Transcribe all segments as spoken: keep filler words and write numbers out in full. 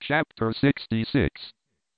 Chapter sixty-six.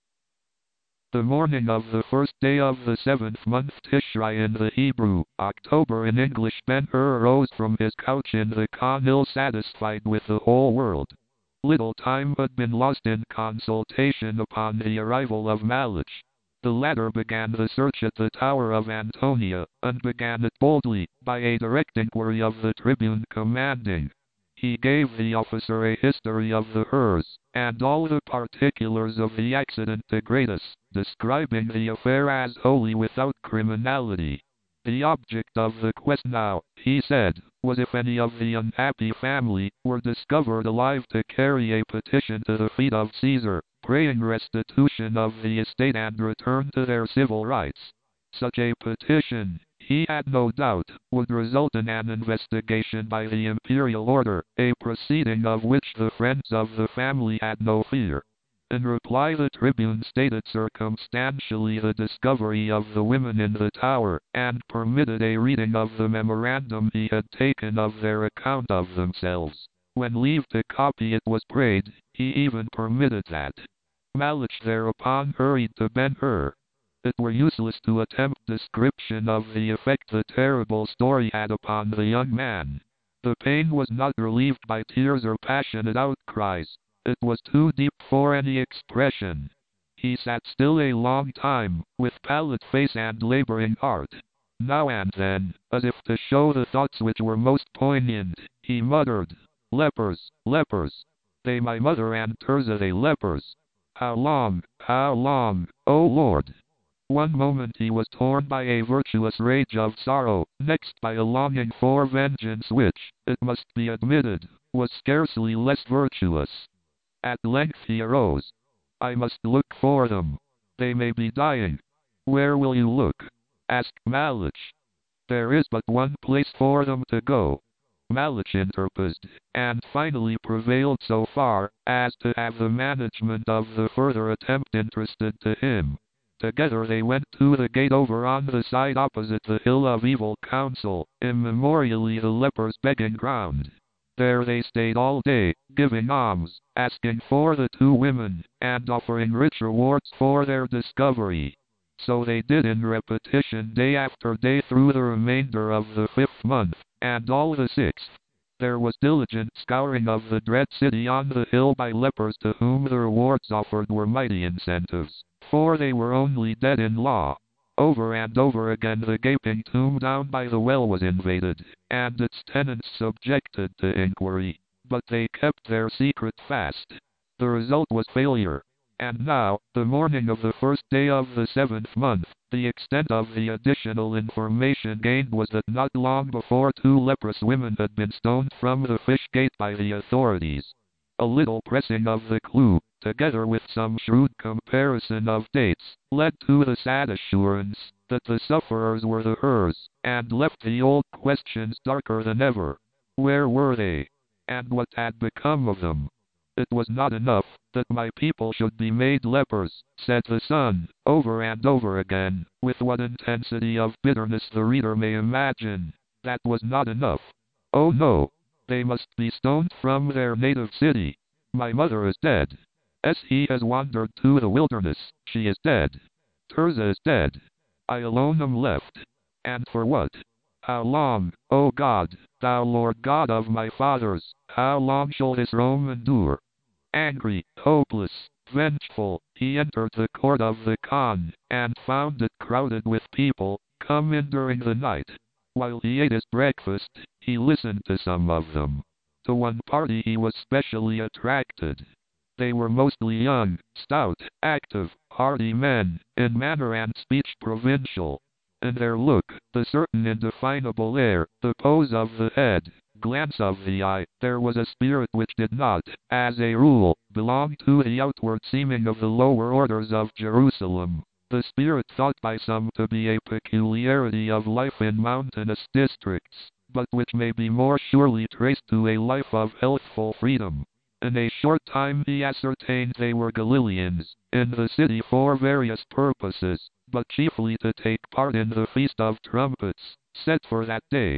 The morning of the first day of the seventh month Tishrei in the Hebrew, October in English, Ben-Hur arose from his couch in the Khan ill satisfied with the whole world. Little time had been lost in consultation upon the arrival of Malach. The latter began the search at the Tower of Antonia, and began it boldly, by a direct inquiry of the tribune commanding. He gave the officer a history of the Hurs, and all the particulars of the accident to Gratus, describing the affair as wholly without criminality. The object of the quest now, he said, was if any of the unhappy family were discovered alive to carry a petition to the feet of Caesar, praying restitution of the estate and return to their civil rights. Such a petition, he had no doubt, would result in an investigation by the imperial order, a proceeding of which the friends of the family had no fear. In reply the tribune stated circumstantially the discovery of the women in the tower, and permitted a reading of the memorandum he had taken of their account of themselves. When leave to copy it was prayed, he even permitted that. Malach thereupon hurried to Ben-Hur. It were useless to attempt description of the effect the terrible story had upon the young man. The pain was not relieved by tears or passionate outcries. It was too deep for any expression. He sat still a long time, with pallid face and laboring heart. Now and then, as if to show the thoughts which were most poignant, he muttered, "Lepers, lepers. They my mother and Tirzah they lepers. How long, how long, O Lord?" One moment he was torn by a virtuous rage of sorrow, next by a longing for vengeance which, it must be admitted, was scarcely less virtuous. At length he arose. "I must look for them. They may be dying." "Where will you look?" asked Malach. "There is but one place for them to go." Malach interposed, and finally prevailed so far, as to have the management of the further attempt entrusted to him. Together they went to the gate over on the side opposite the Hill of Evil Counsel, immemorially the lepers' begging ground. There they stayed all day, giving alms, asking for the two women, and offering rich rewards for their discovery. So they did in repetition day after day through the remainder of the fifth month, and all the sixth. There was diligent scouring of the dread city on the hill by lepers to whom the rewards offered were mighty incentives, for they were only dead in law. Over and over again the gaping tomb down by the well was invaded, and its tenants subjected to inquiry, but they kept their secret fast. The result was failure. And now, the morning of the first day of the seventh month, the extent of the additional information gained was that not long before two leprous women had been stoned from the fish gate by the authorities. A little pressing of the clue, together with some shrewd comparison of dates, led to the sad assurance that the sufferers were the Hurs, and left the old questions darker than ever. Where were they? And what had become of them? "It was not enough that my people should be made lepers," said the son, over and over again, with what intensity of bitterness the reader may imagine. That was not enough. Oh no! They must be stoned from their native city. My mother is dead. As he has wandered to the wilderness, she is dead. Tirzah is dead. I alone am left. And for what? How long, O God, thou Lord God of my fathers, how long shall this Rome endure? Angry, hopeless, vengeful, he entered the court of the Khan, and found it crowded with people, come in during the night. While he ate his breakfast, he listened to some of them. To one party he was specially attracted. They were mostly young, stout, active, hardy men, in manner and speech provincial. In their look, the certain indefinable air, the pose of the head, glance of the eye, there was a spirit which did not, as a rule, belong to the outward seeming of the lower orders of Jerusalem. The spirit thought by some to be a peculiarity of life in mountainous districts, but which may be more surely traced to a life of healthful freedom. In a short time he ascertained they were Galileans, in the city for various purposes, but chiefly to take part in the Feast of Trumpets, set for that day.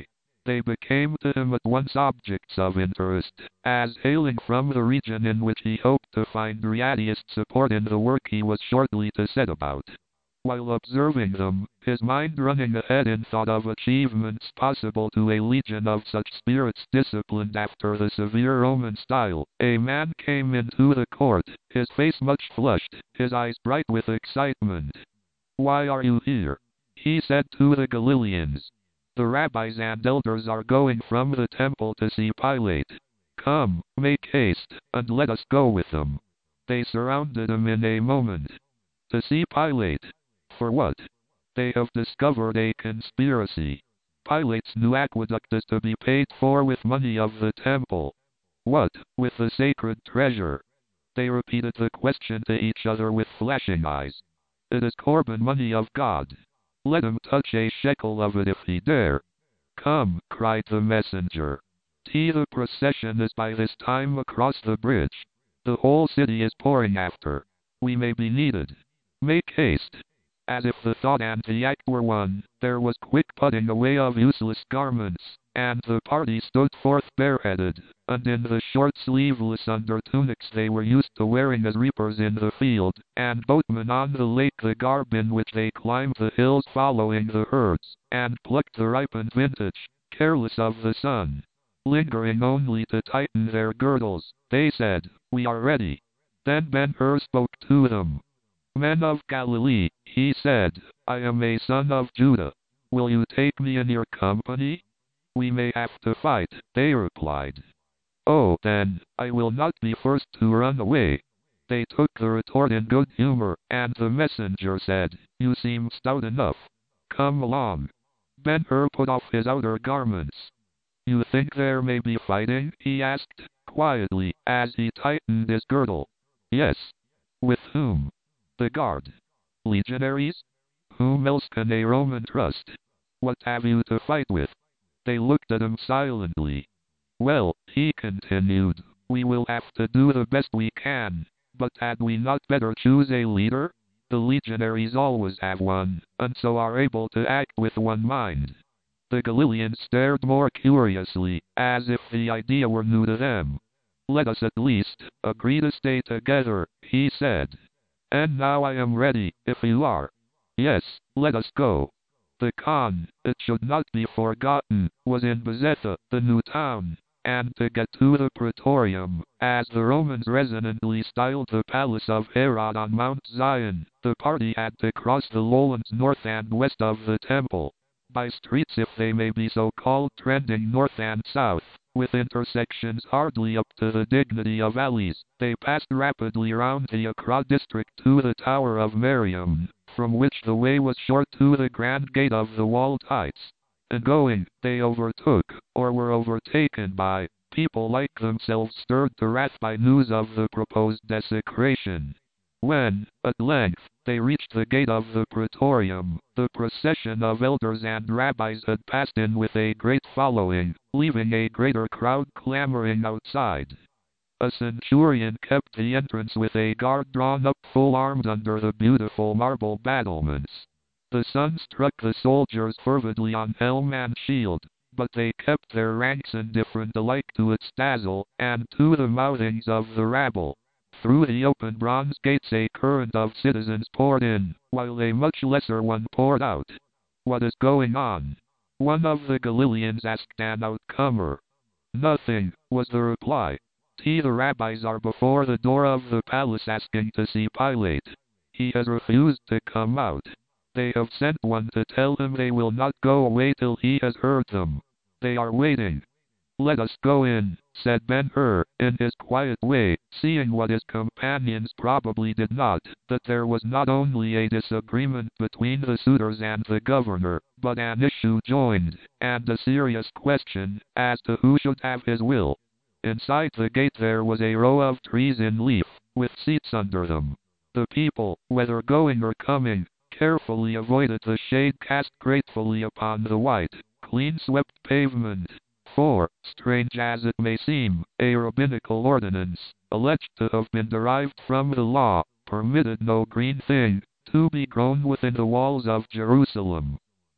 They became to him at once objects of interest, as hailing from the region in which he hoped to find readiest support in the work he was shortly to set about. While observing them, his mind running ahead in thought of achievements possible to a legion of such spirits disciplined after the severe Roman style, a man came into the court, his face much flushed, his eyes bright with excitement. "Why are you here?" he said to the Galileans. "The rabbis and elders are going from the temple to see Pilate. Come, make haste, and let us go with them." They surrounded him in a moment. To see Pilate. For what? They have discovered a conspiracy. Pilate's new aqueduct is to be paid for with money of the temple. What, with the sacred treasure? They repeated the question to each other with flashing eyes. "It is Corban money of God. Let him touch a shekel of it if he dare." "Come," cried the messenger. "See, the procession is by this time across the bridge. The whole city is pouring after. We may be needed. Make haste." As if the thought and the act were one, there was quick putting away of useless garments, and the party stood forth bareheaded, and in the short sleeveless under tunics they were used to wearing as reapers in the field, and boatmen on the lake, the garb in which they climbed the hills following the herds, and plucked the ripened vintage, careless of the sun. Lingering only to tighten their girdles, they said, "We are ready." Then Ben-Hur spoke to them. "Men of Galilee," he said, "I am a son of Judah. Will you take me in your company?" "We may have to fight," they replied. "Oh, then, I will not be first to run away." They took the retort in good humor, and the messenger said, "You seem stout enough. Come along." Ben-Hur put off his outer garments. "You think there may be fighting?" he asked, quietly, as he tightened his girdle. "Yes." "With whom?" "The guard." "Legionaries? Whom else can a Roman trust? What have you to fight with?" They looked at him silently. "Well," he continued, "we will have to do the best we can, but had we not better choose a leader? The legionaries always have one, and so are able to act with one mind." The Galileans stared more curiously, as if the idea were new to them. "Let us at least agree to stay together," he said. "And now I am ready, if you are." "Yes, let us go." The Khan, it should not be forgotten, was in Bezetha, the new town, and to get to the Praetorium, as the Romans resonantly styled the palace of Herod on Mount Zion, the party had to cross the lowlands north and west of the temple. By streets, if they may be so called, trending north and south, with intersections hardly up to the dignity of alleys, they passed rapidly round the Accra district to the Tower of Meriam, from which the way was short to the grand gate of the walled heights. In going, they overtook, or were overtaken by, people like themselves stirred to wrath by news of the proposed desecration. When, at length, they reached the gate of the Praetorium, the procession of elders and rabbis had passed in with a great following, leaving a greater crowd clamoring outside. A centurion kept the entrance with a guard drawn up full armed under the beautiful marble battlements. The sun struck the soldiers fervidly on helm and shield, but they kept their ranks indifferent alike to its dazzle, and to the mouthings of the rabble. Through the open bronze gates a current of citizens poured in, while a much lesser one poured out. "What is going on?" one of the Galileans asked an outcomer. "Nothing," was the reply. "See, the rabbis are before the door of the palace asking to see Pilate. He has refused to come out. They have sent one to tell him they will not go away till he has heard them. They are waiting." "Let us go in," said Ben-Hur, in his quiet way, seeing what his companions probably did not, that there was not only a disagreement between the suitors and the governor, but an issue joined, and a serious question, as to who should have his will. Inside the gate there was a row of trees in leaf, with seats under them. The people, whether going or coming, carefully avoided the shade cast gratefully upon the white, clean-swept pavement. For, strange as it may seem, a rabbinical ordinance, alleged to have been derived from the law, permitted no green thing to be grown within the walls of Jerusalem.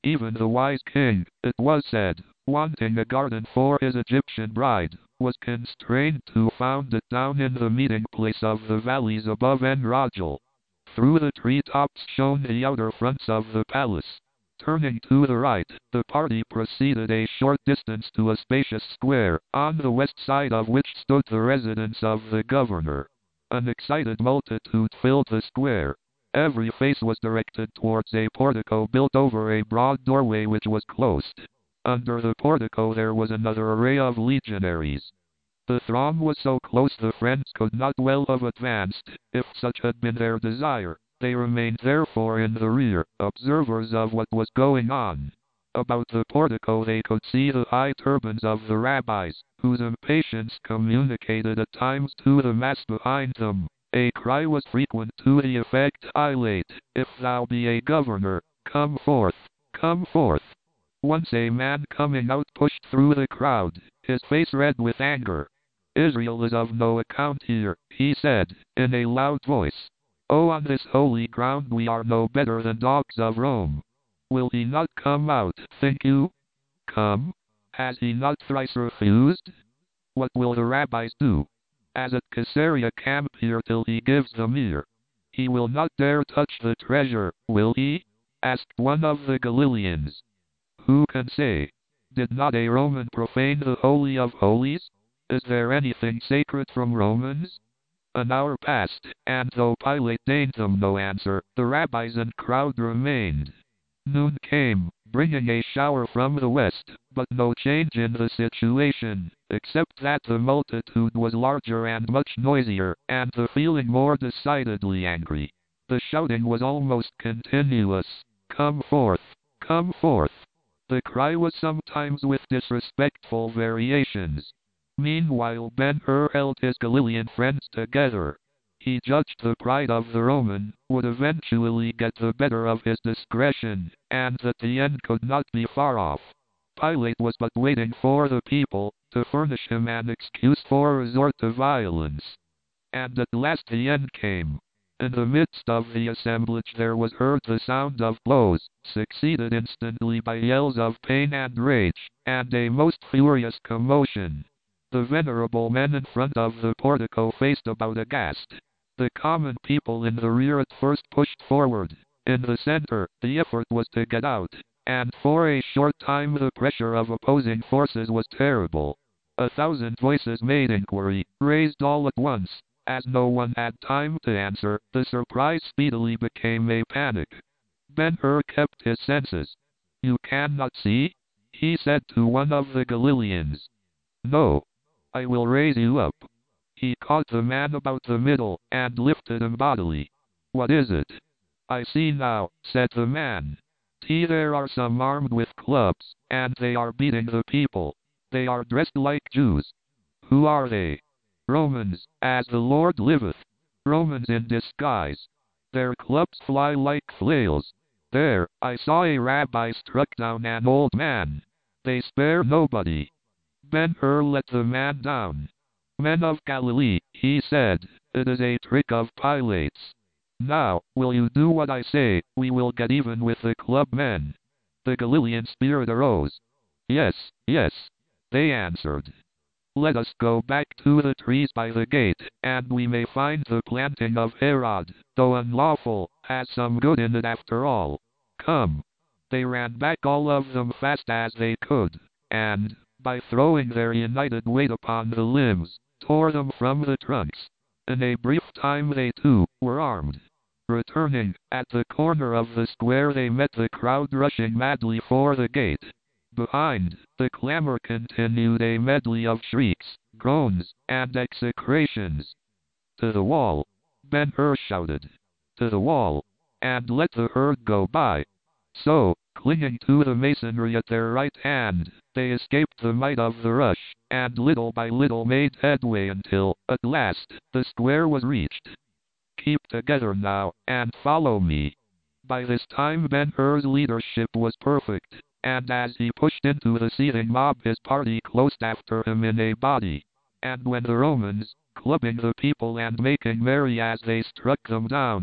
Even the wise king, it was said, wanting a garden for his Egyptian bride, was constrained to found it down in the meeting place of the valleys above En-Rogel. Through the treetops shone the outer fronts of the palace. Turning to the right, the party proceeded a short distance to a spacious square, on the west side of which stood the residence of the governor. An excited multitude filled the square. Every face was directed towards a portico built over a broad doorway which was closed. Under the portico there was another array of legionaries. The throng was so close the friends could not well have advanced, if such had been their desire. They remained therefore in the rear, observers of what was going on. About the portico they could see the high turbans of the rabbis, whose impatience communicated at times to the mass behind them. A cry was frequent to the effect, "Pilate, if thou be a governor, come forth, come forth." Once a man coming out pushed through the crowd, his face red with anger. "Israel is of no account here," he said, in a loud voice. "Oh, on this holy ground we are no better than dogs of Rome. Will he not come out, think you? Come? Has he not thrice refused? What will the rabbis do? As at Caesarea camp here till he gives them ear. He will not dare touch the treasure, will he?" asked one of the Galileans. "Who can say? Did not a Roman profane the Holy of Holies? Is there anything sacred from Romans?" An hour passed, and though Pilate deigned them no answer, the rabbis and crowd remained. Noon came, bringing a shower from the west, but no change in the situation, except that the multitude was larger and much noisier, and the feeling more decidedly angry. The shouting was almost continuous. "Come forth! Come forth!" The cry was sometimes with disrespectful variations. Meanwhile Ben-Hur held his Galilean friends together. He judged the pride of the Roman would eventually get the better of his discretion, and that the end could not be far off. Pilate was but waiting for the people to furnish him an excuse for resort to violence. And at last the end came. In the midst of the assemblage there was heard the sound of blows, succeeded instantly by yells of pain and rage, and a most furious commotion. The venerable men in front of the portico faced about aghast. The common people in the rear at first pushed forward. In the center, the effort was to get out, and for a short time the pressure of opposing forces was terrible. A thousand voices made inquiry, raised all at once. As no one had time to answer, the surprise speedily became a panic. Ben-Hur kept his senses. "You cannot see?" he said to one of the Galileans. "No. I will raise you up." He caught the man about the middle, and lifted him bodily. "What is it?" "I see now," said the man. "See, there are some armed with clubs, and they are beating the people. They are dressed like Jews." "Who are they?" "Romans, as the Lord liveth. Romans in disguise. Their clubs fly like flails. There, I saw a rabbi struck down an old man. They spare nobody." Ben-Hur let the man down. "Men of Galilee," he said, "it is a trick of Pilate's. Now, will you do what I say? We will get even with the club men." The Galilean spirit arose. "Yes, yes," they answered. "Let us go back to the trees by the gate, and we may find the planting of Herod, though unlawful, has some good in it after all. Come." They ran back all of them fast as they could, and, by throwing their united weight upon the limbs, tore them from the trunks. In a brief time they too were armed. Returning, at the corner of the square they met the crowd rushing madly for the gate. Behind, the clamor continued, a medley of shrieks, groans, and execrations. "To the wall!" Ben-Hur shouted. "To the wall! And let the herd go by." So, clinging to the masonry at their right hand, they escaped the might of the rush, and little by little made headway until, at last, the square was reached. "Keep together now, and follow me." By this time Ben-Hur's leadership was perfect, and as he pushed into the seething mob his party closed after him in a body. And when the Romans, clubbing the people and making merry as they struck them down,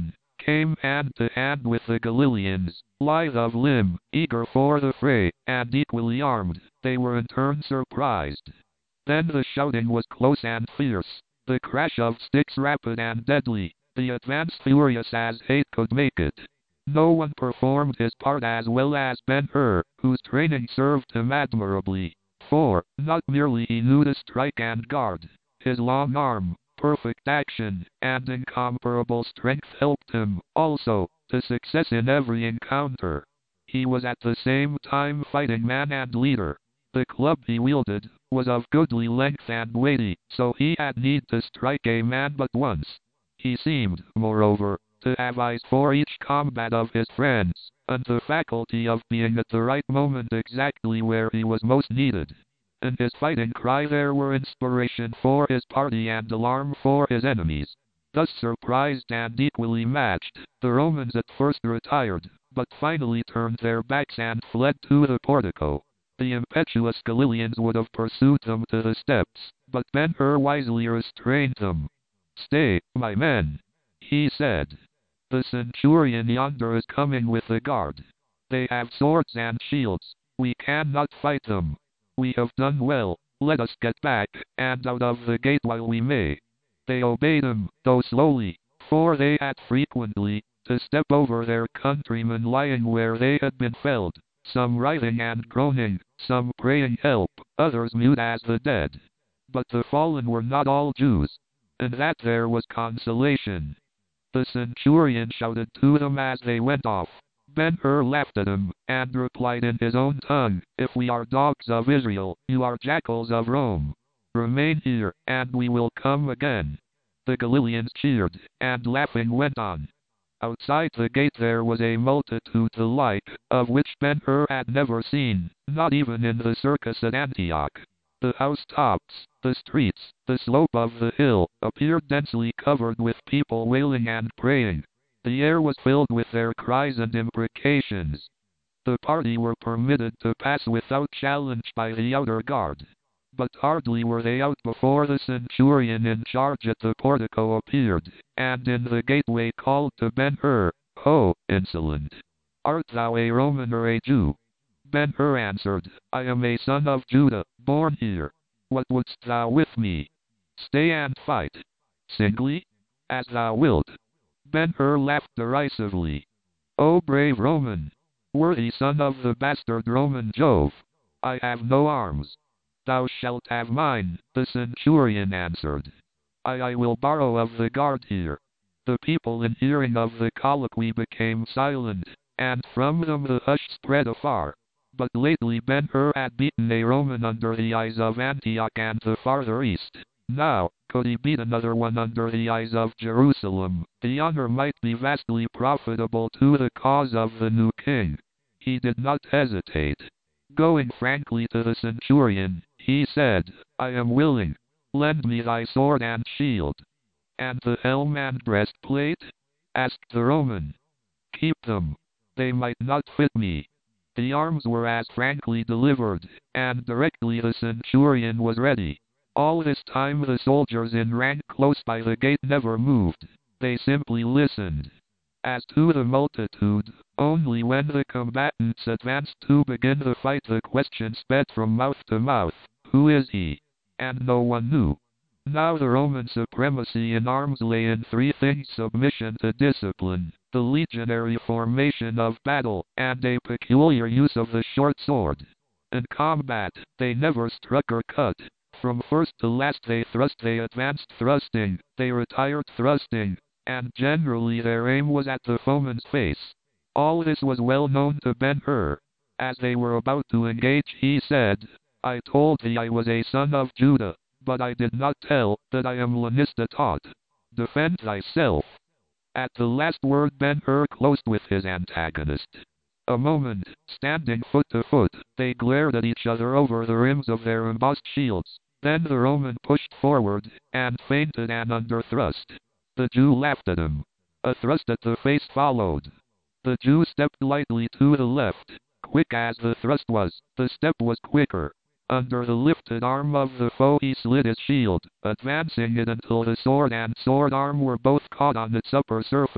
came hand to hand with the Galileans, lithe of limb, eager for the fray, and equally armed. They were in turn surprised. Then the shouting was close and fierce, the crash of sticks rapid and deadly, the advance furious as hate could make it. No one performed his part as well as Ben-Hur, whose training served him admirably, for, not merely he knew to strike and guard, his long arm, perfect action, and incomparable strength helped him, also, to success in every encounter. He was at the same time fighting man and leader. The club he wielded was of goodly length and weighty, so he had need to strike a man but once. He seemed, moreover, to have eyes for each combat of his friends, and the faculty of being at the right moment exactly where he was most needed. In his fighting cry there were inspiration for his party and alarm for his enemies. Thus surprised and equally matched, the Romans at first retired, but finally turned their backs and fled to the portico. The impetuous Galileans would have pursued them to the steps, but Ben-Hur wisely restrained them. "Stay, my men," he said. "The centurion yonder is coming with the guard. They have swords and shields. We cannot fight them. We have done well. Let us get back, and out of the gate while we may." They obeyed him, though slowly, for they had frequently to step over their countrymen lying where they had been felled, some writhing and groaning, some praying help, others mute as the dead. But the fallen were not all Jews. In that there was consolation. The centurion shouted to them as they went off. Ben-Hur laughed at him, and replied in his own tongue, "If we are dogs of Israel, you are jackals of Rome. Remain here, and we will come again." The Galileans cheered, and laughing went on. Outside the gate there was a multitude the like of which Ben-Hur had never seen, not even in the circus at Antioch. The housetops, the streets, the slope of the hill, appeared densely covered with people wailing and praying. The air was filled with their cries and imprecations. The party were permitted to pass without challenge by the outer guard. But hardly were they out before the centurion in charge at the portico appeared, and in the gateway called to Ben-Hur, "Ho, insolent! Art thou a Roman or a Jew?" Ben-Hur answered, "I am a son of Judah, born here. What wouldst thou with me?" "Stay and fight." "Singly?" "As thou wilt." Ben-Hur laughed derisively. "O brave Roman! Worthy son of the bastard Roman Jove! I have no arms." "Thou shalt have mine," the centurion answered. I, I will borrow of the guard here." The people in hearing of the colloquy became silent, and from them the hush spread afar. But lately Ben-Hur had beaten a Roman under the eyes of Antioch and the farther east. Now, could he beat another one under the eyes of Jerusalem, the honor might be vastly profitable to the cause of the new king. He did not hesitate. Going frankly to the centurion, he said, "I am willing. Lend me thy sword and shield." "And the helm and breastplate?" asked the Roman. "Keep them. They might not fit me." The arms were as frankly delivered, and directly the centurion was ready. All this time the soldiers in rank close by the gate never moved. They simply listened. As to the multitude, only when the combatants advanced to begin the fight the question sped from mouth to mouth, "Who is he?" And no one knew. Now the Roman supremacy in arms lay in three things: submission to discipline, the legionary formation of battle, and a peculiar use of the short sword. In combat, they never struck or cut. From first to last they thrust, they advanced thrusting, they retired thrusting, and generally their aim was at the foeman's face. All this was well known to Ben-Hur. As they were about to engage, he said, "I told thee I was a son of Judah, but I did not tell that I am Lanista taught. Defend thyself." At the last word Ben-Hur closed with his antagonist. A moment, standing foot to foot, they glared at each other over the rims of their embossed shields. Then the Roman pushed forward, and feinted an underthrust. The Jew laughed at him. A thrust at the face followed. The Jew stepped lightly to the left. Quick as the thrust was, the step was quicker. Under the lifted arm of the foe he slid his shield, advancing it until the sword and sword arm were both caught on its upper surface.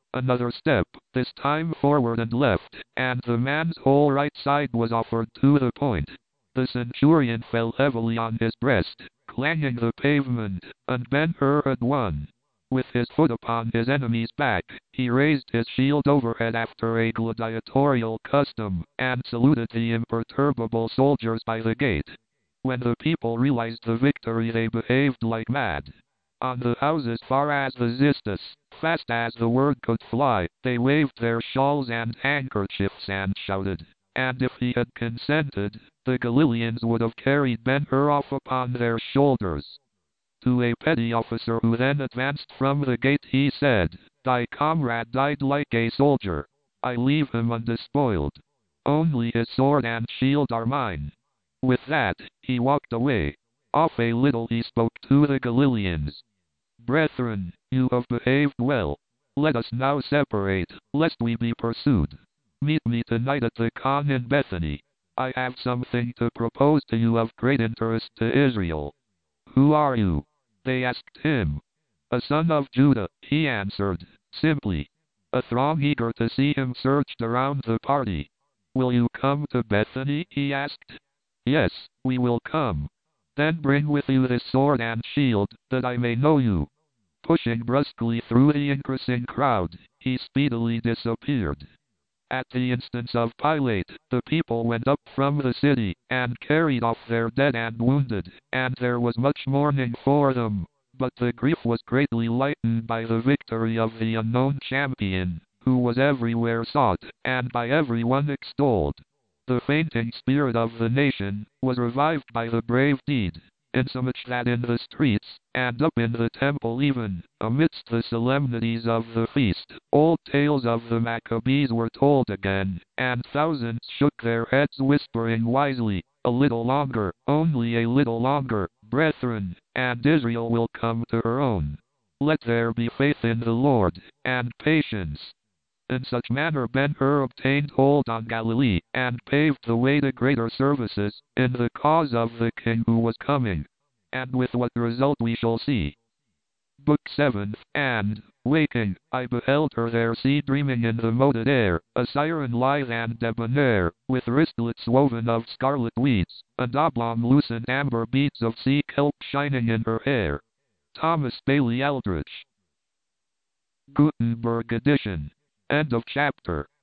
Another step, this time forward and left, and the man's whole right side was offered to the point. The centurion fell heavily on his breast, clanging the pavement, and Ben-Hur had won. With his foot upon his enemy's back, he raised his shield overhead after a gladiatorial custom, and saluted the imperturbable soldiers by the gate. When the people realized the victory, they behaved like mad. On the houses far as the Xystus, fast as the word could fly, they waved their shawls and handkerchiefs and shouted. And if he had consented, the Galileans would have carried Ben-Hur off upon their shoulders. To a petty officer who then advanced from the gate he said, "Thy comrade died like a soldier. I leave him undespoiled. Only his sword and shield are mine." With that, he walked away. Off a little he spoke to the Galileans. "Brethren, you have behaved well. Let us now separate, lest we be pursued. Meet me tonight at the Khan in Bethany. I have something to propose to you of great interest to Israel." "Who are you?" they asked him. "A son of Judah," he answered, simply. A throng eager to see him surged around the party. "Will you come to Bethany?" he asked. "Yes, we will come." "Then bring with you this sword and shield, that I may know you." Pushing brusquely through the increasing crowd, he speedily disappeared. At the instance of Pilate, the people went up from the city, and carried off their dead and wounded, and there was much mourning for them. But the grief was greatly lightened by the victory of the unknown champion, who was everywhere sought, and by everyone extolled. The fainting spirit of the nation was revived by the brave deed, insomuch that in the streets, and up in the temple even, amidst the solemnities of the feast, old tales of the Maccabees were told again, and thousands shook their heads whispering wisely, "A little longer, only a little longer, brethren, and Israel will come to her own. Let there be faith in the Lord, and patience." In such manner Ben-Hur obtained hold on Galilee, and paved the way to greater services, in the cause of the king who was coming. And with what result we shall see. Book seventh. And, waking, I beheld her there sea dreaming in the moated air, a siren lithe and debonair, with wristlets woven of scarlet weeds, and oblong lucent amber beads of sea kelp shining in her hair. Thomas Bailey Eldritch. Gutenberg edition. End of chapter.